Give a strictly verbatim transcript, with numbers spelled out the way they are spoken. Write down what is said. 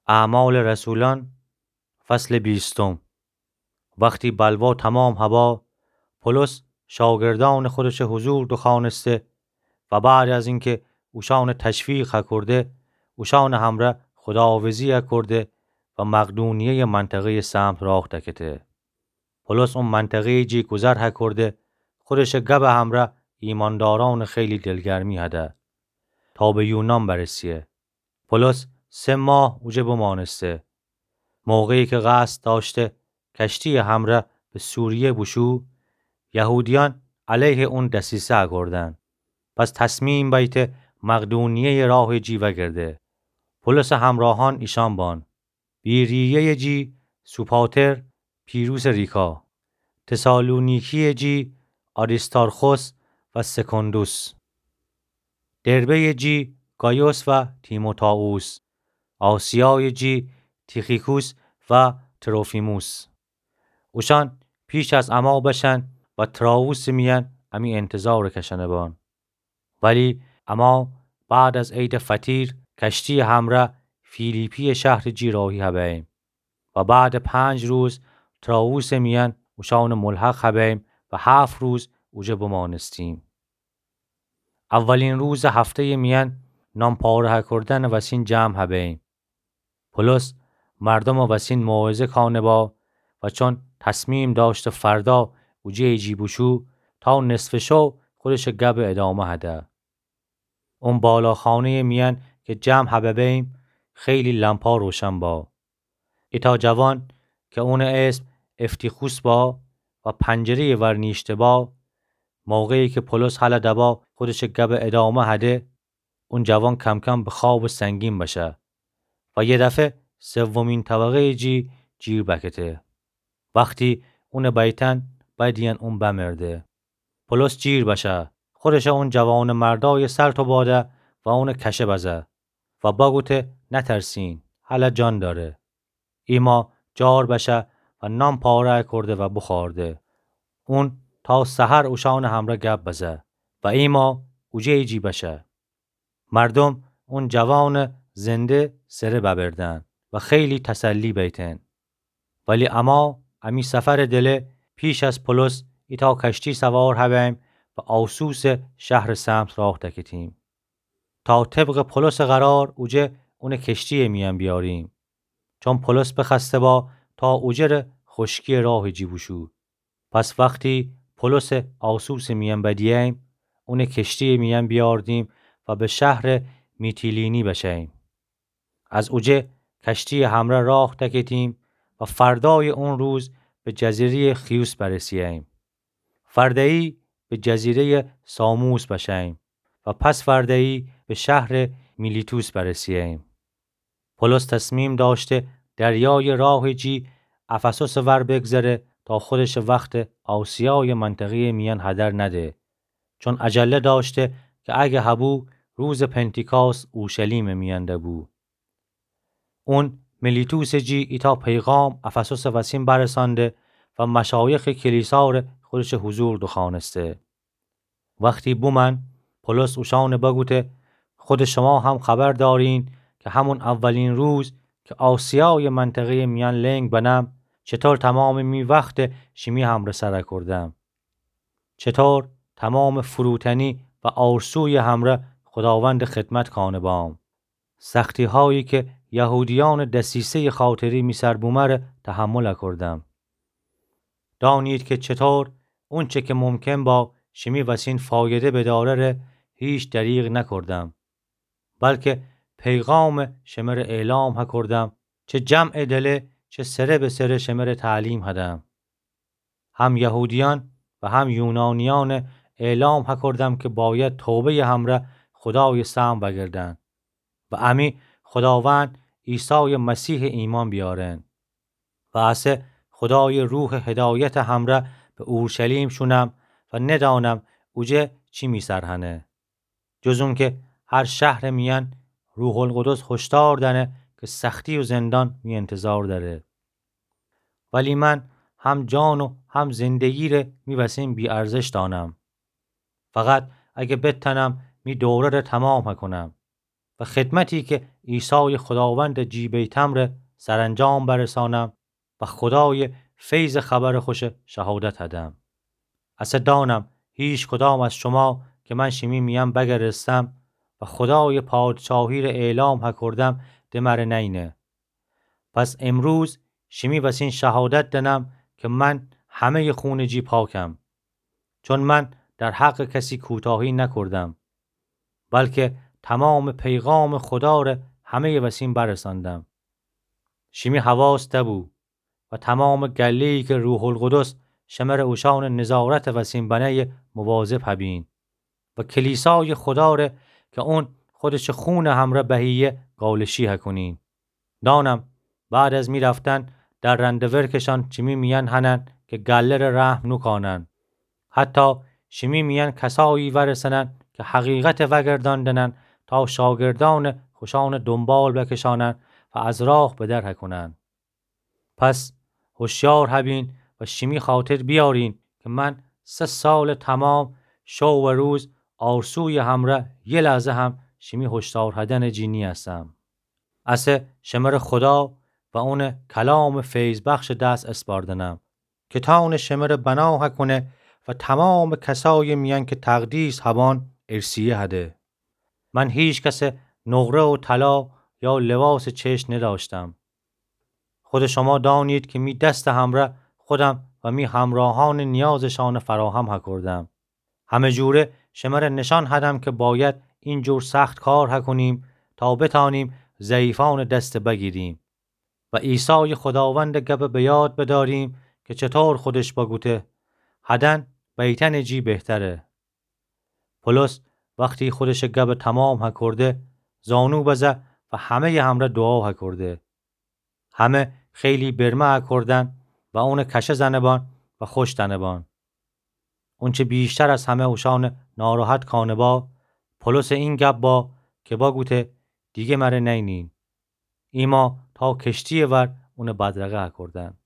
اعمال رسولان فصل بیستم. وقتی بلوا تمام هوا، پولس شاگردان خودش حضور دخانسته و بعد از اینکه اوشان تشویق کرده، اوشان همراه خداویزی کرده و مقدونیه منطقه سمت راه تکته. پولس اون منطقه جی گذر کرده، خودش گب همراه ایمانداران خیلی دلگرمی هده تا به یونان برسیه. پولس سه ماه اوجه بمانسته. موقعی که قصد داشته کشتی همراه به سوریه بشو، یهودیان علیه اون دسیسه کردن. پس تصمیم بیت مقدونیه راه جیوه گرده. پولس همراهان ایشان بان: بیریه جی سوپاتر پیروس ریکا، تسالونیکی جی آریستارخوس و سکندوس، دربه جی گایوس و تیموتائوس، آسیای جی تیخیکوس و تروفیموس. اوشان پیش از اما بشن و تراوس میان امی انتظار کشنه بان. ولی اما بعد از عید فطیر کشتی همراه فیلیپی شهر جی راهی هبیم و بعد پنج روز تراوس میان اوشان ملحق هبیم و هفت روز اوجه بمانستیم. اولین روز هفته میان نام پاره کردن وسین جمع هبیم. پولس مردم وسین موعظه کانه با و چون تصمیم داشت فردا اوجه جی بشو تا نصف شو خودش گب ادامه هده. اون بالا خانه میان که جمع هبیم خیلی لمپا روشن با. ایتا جوان که اون اسم افتیخوس با و پنجره ورنیشته با، موقعی که پولس حل دبا خودش گب ادامه هده، اون جوان کم کم به خواب سنگین بشه و یه دفعه سومین طبقه جی جیر بکته. وقتی اون بیتن بدین اون بمرده. پولس جیر بشه، خودش اون جوان مردای سر تو باده و اون کشه بزه و باگوته نترسین، حالا جان داره. ایما جار بشه و نام پاره کرده و بخورده. اون تا سحر اوشان همراه گب بزه و ایما اوجه جی بشه. مردم اون جوان زنده سره ببردن و خیلی تسلی بیتن. ولی اما امی سفر دله پیش از پولس ایتا کشتی سوار هبیم و آسوس شهر سمت راه تکتیم تا طبق پولس قرار اوجه اون کشتی میان بیاریم، چون پولس بخسته با تا اوجه خشکی راه جی بشو. پس وقتی پولس آسوس میان بدیم اون کشتی میان بیاردیم و به شهر میتیلینی بشیم. از اوجه کشتی همراه راه تکتیم و فردای اون روز به جزیره خیوس برسیم. فردایی به جزیره ساموس بشیم و پس فردایی به شهر میلیتوس برسیم. پولس تصمیم داشته دریای راه جی افسوس ور بگذره تا خودش وقت آسیای منطقه میان هدر نده، چون عجله داشته که اگه هبو روز پنتیکاس اورشلیم میانده بو. اون میلیتوس جی ایتا پیغام افسوس وسیم برسانده و مشایخ کلیسا خودش حضور دخانسته. وقتی بومن پولس اوشان بگوته خود شما هم خبر دارین که همون اولین روز که آسیای منطقه میان لنگ بنم چطور تمام می وقت شمی هم رسره کردم، چطور تمام فروتنی و آرسوی همراه خداوند خدمت کانه بام، سختی هایی که یهودیان دسیسه خاطری می سر بومر تحمل کردم. دانید که چطور اون چه که ممکن با شمی وسین فایده بداره هیچ دریغ نکردم، بلکه پیغام شمر اعلام ها کردم، چه جمع دله چه سره به سره شمر تعلیم هدم. هم یهودیان و هم یونانیان اعلام ها کردم که باید توبه همراه خدای سم بگردن و امی خداوند عیسی مسیح ایمان بیارن و اسه خدای روح هدایت همراه به اورشلیم شونم و ندانم اوجه چی می سرهنه، جز اون که هر شهر میان روح القدس هشدار دنه که سختی و زندان می انتظار داره. ولی من هم جان و هم زندگی ره می وسیم بی ارزش دانم. فقط اگه بتنم می دوره ره تمام کنم. و خدمتی که عیسی خداوند جیبه تمر سرانجام برسانم و خدای فیض خبر خوش شهادت هدم. از دانم هیچ کدام از شما که من شمی میم بگرستم و خدای پادشاهی را اعلام هکردم دمر نینه. پس امروز شمی وسین شهادت دنم که من همه خون جی پاکم، چون من در حق کسی کوتاهی نکردم، بلکه تمام پیغام خدا را همه وسین برساندم. شمی حواس دبو و تمام گله‌ای که روح القدس شمر اوشان نظارت وسین بنه مواظب هبین و کلیسای خدا را که اون خودش خون همراه بهیه گالشی هکنین. دانم بعد از می رفتن در رندورکشان چمی میان هنن که گله را رحم نکانن. حتی شمی میان کسایی ورسنن که حقیقت وگرداندنن تا شاگردان خوشان دنبال بکشانن و از راه بدر هکنن. پس هوشیار هبین و شمی خاطر بیارین که من سه سال تمام شو و روز آرسوی همره یه لحظه هم شمی هشدار هدن جینی هستم. اسه شمر خدا و اون کلام فیض بخش دست اسپاردنم که تاون شمر بنا کنه و تمام کسای میان که تقدیس هبان ارسیه هده. من هیچ کس نقره و طلا یا لباس چشم نداشتم. خود شما دانید که می دست همراه خودم و می همراهان نیازشان فراهم هکردم. همه جوره شمر نشان هدم که باید این جور سخت کار هکنیم تا بتانیم ضعیفان دست بگیریم و عیسی خداوند گب به یاد بداریم که چطور خودش بگوته هدن بیتن جی بهتره. پولس وقتی خودش گب تمام هکرده زانو بزه و همه همراه دعا هکرده. همه خیلی برمه هکردن و اون کشه زنبان و خوش تنبان. اون چه بیشتر از همه اوشان ناراحت کانبا پولس این گب با که با گوته دیگه مره نینین. ایما تا کشتی ور اون بدرقه هکردن.